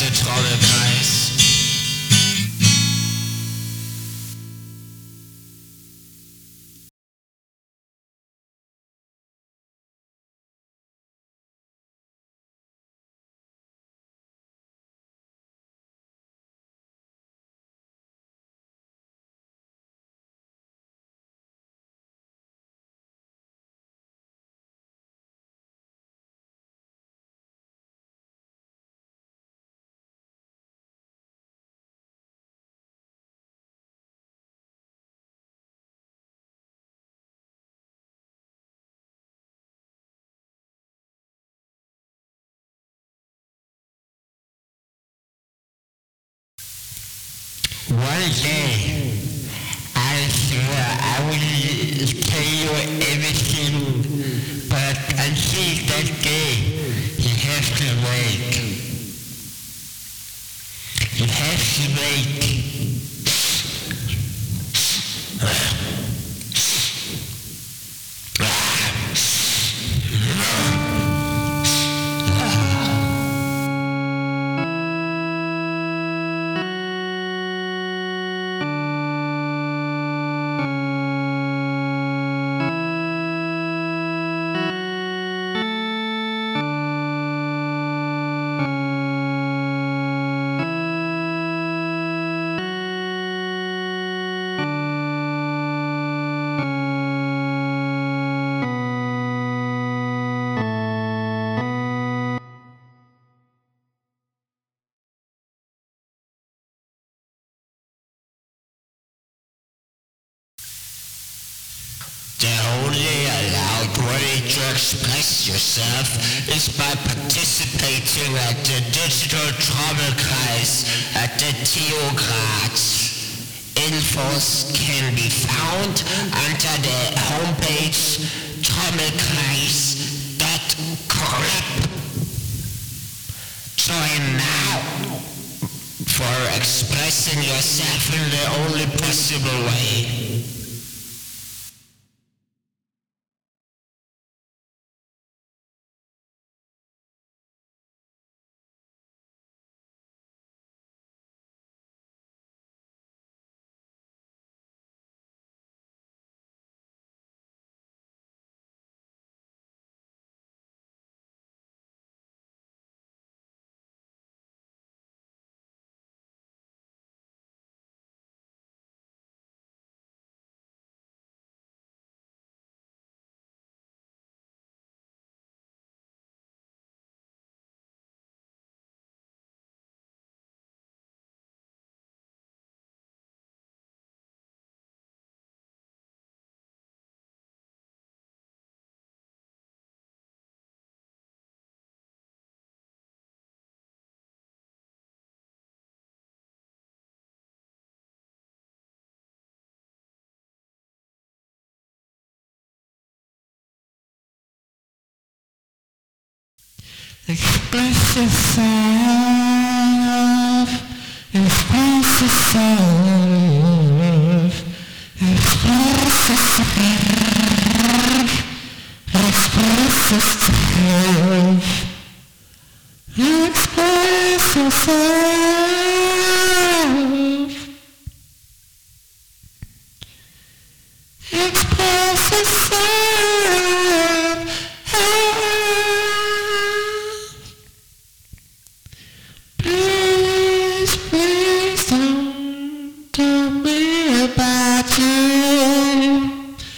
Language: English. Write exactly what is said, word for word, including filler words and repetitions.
der Trommelkreis. One day, I swear I will tell you everything, but until that day, you have to wait. You have to wait. The only allowed way to express yourself is by participating at the Digital Trommelkreis at the T U Graz. Infos can be found under the homepage trommelkreis dot corp. Join now for expressing yourself in the only possible way. Express yourself, express yourself, express yourself, express yourself, express yourself.